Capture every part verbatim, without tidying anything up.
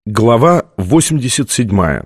Глава восемьдесят седьмая.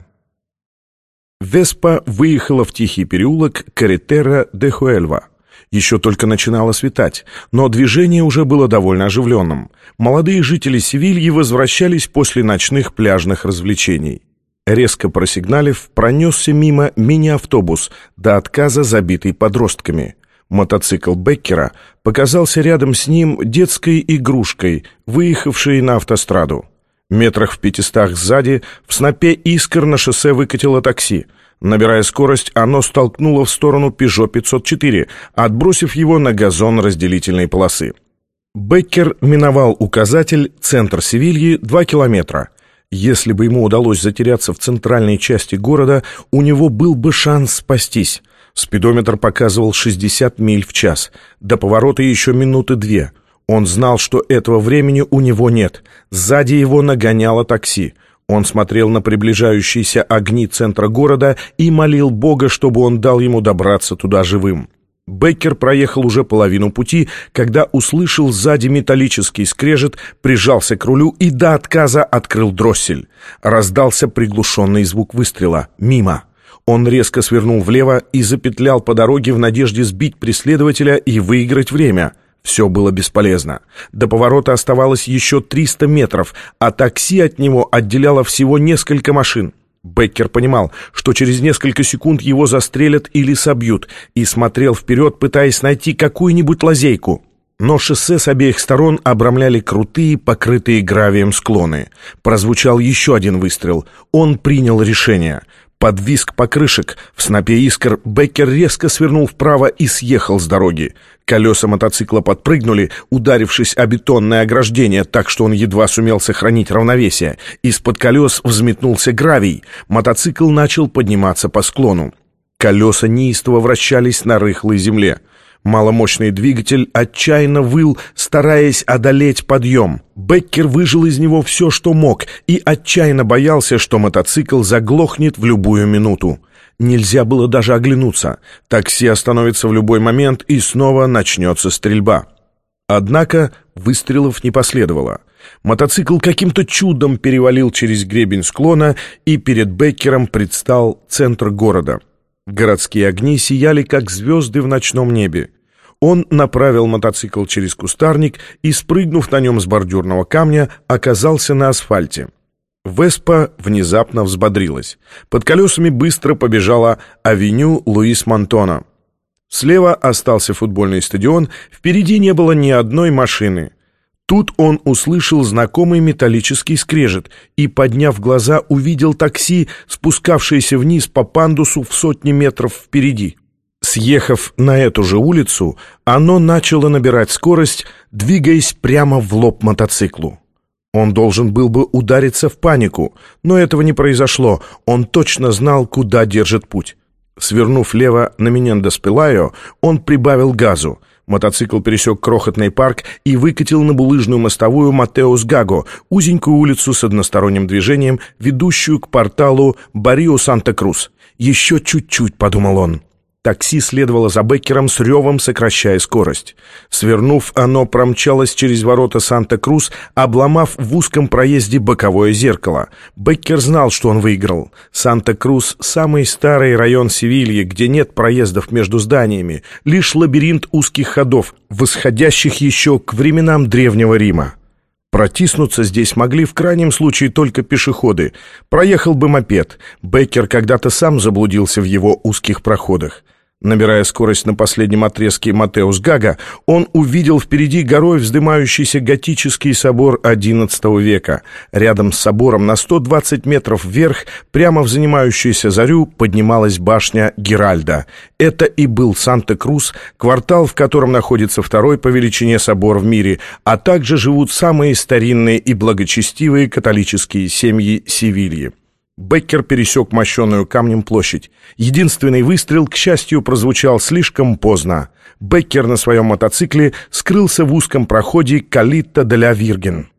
Веспа выехала в тихий переулок Карретера де Хуэльва. Еще только начинало светать, но движение уже было довольно оживленным. Молодые жители Севильи возвращались после ночных пляжных развлечений. Резко просигналив, пронесся мимо мини-автобус, до отказа забитый подростками. Мотоцикл Беккера показался рядом с ним детской игрушкой, выехавшей на автостраду. Метрах в пятистах сзади в снопе искр на шоссе выкатило такси. Набирая скорость, оно столкнуло в сторону Пежо пятьсот четыре, отбросив его на газон разделительной полосы. Беккер миновал указатель «Центр Севильи» два километра. Если бы ему удалось затеряться в центральной части города, у него был бы шанс спастись. Спидометр показывал шестьдесят миль в час. До поворота еще минуты две. Он знал, что этого времени у него нет. Сзади его нагоняло такси. Он смотрел на приближающиеся огни центра города и молил Бога, чтобы он дал ему добраться туда живым. Беккер проехал уже половину пути, когда услышал сзади металлический скрежет, прижался к рулю и до отказа открыл дроссель. Раздался приглушенный звук выстрела. Мимо. Он резко свернул влево и запетлял по дороге в надежде сбить преследователя и выиграть время. Все было бесполезно. До поворота оставалось еще триста метров, а такси от него отделяло всего несколько машин. Беккер понимал, что через несколько секунд его застрелят или собьют, и смотрел вперед, пытаясь найти какую-нибудь лазейку. Но шоссе с обеих сторон обрамляли крутые, покрытые гравием склоны. Прозвучал еще один выстрел. Он принял решение. Под визг покрышек в снопе искр Беккер резко свернул вправо и съехал с дороги. Колеса мотоцикла подпрыгнули, ударившись о бетонное ограждение, так что он едва сумел сохранить равновесие. Из-под колес взметнулся гравий. Мотоцикл начал подниматься по склону. Колеса неистово вращались на рыхлой земле. Маломощный двигатель отчаянно выл, стараясь одолеть подъем. Беккер выжил из него все, что мог, и отчаянно боялся, что мотоцикл заглохнет в любую минуту. Нельзя было даже оглянуться. Такси остановится в любой момент, и снова начнется стрельба. Однако выстрелов не последовало. Мотоцикл каким-то чудом перевалил через гребень склона, и перед Беккером предстал центр города. Городские огни сияли, как звезды в ночном небе. Он направил мотоцикл через кустарник и, спрыгнув на нем с бордюрного камня, оказался на асфальте. Веспа внезапно взбодрилась. Под колесами быстро побежала авеню Луис Монтона. Слева остался футбольный стадион, впереди не было ни одной машины. Тут он услышал знакомый металлический скрежет и, подняв глаза, увидел такси, спускавшееся вниз по пандусу в сотни метров впереди. Съехав на эту же улицу, оно начало набирать скорость, двигаясь прямо в лоб мотоциклу. Он должен был бы удариться в панику, но этого не произошло, он точно знал, куда держит путь. Свернув лево на Менендес-Пелайо, он прибавил газу. Мотоцикл пересек крохотный парк и выкатил на булыжную мостовую Матеус-Гаго, узенькую улицу с односторонним движением, ведущую к порталу Баррио-Санта-Крус. «Еще чуть-чуть», — подумал он. Такси следовало за Беккером с ревом, сокращая скорость. Свернув, оно промчалось через ворота Санта-Крус, обломав в узком проезде боковое зеркало. Беккер знал, что он выиграл. Санта-Крус — самый старый район Севильи, где нет проездов между зданиями, лишь лабиринт узких ходов, восходящих еще к временам Древнего Рима. Протиснуться здесь могли в крайнем случае только пешеходы. Проехал бы мопед. Беккер когда-то сам заблудился в его узких проходах. Набирая скорость на последнем отрезке Матеус-Гаго, он увидел впереди горой вздымающийся готический собор одиннадцатого века. Рядом с собором на сто двадцать метров вверх, прямо в занимающуюся зарю, поднималась башня Геральда. Это и был Санта-Крус, квартал, в котором находится второй по величине собор в мире, а также живут самые старинные и благочестивые католические семьи Севильи. Беккер пересек мощенную камнем площадь. Единственный выстрел, к счастью, прозвучал слишком поздно. Беккер на своем мотоцикле скрылся в узком проходе Калитта де ла Вирген.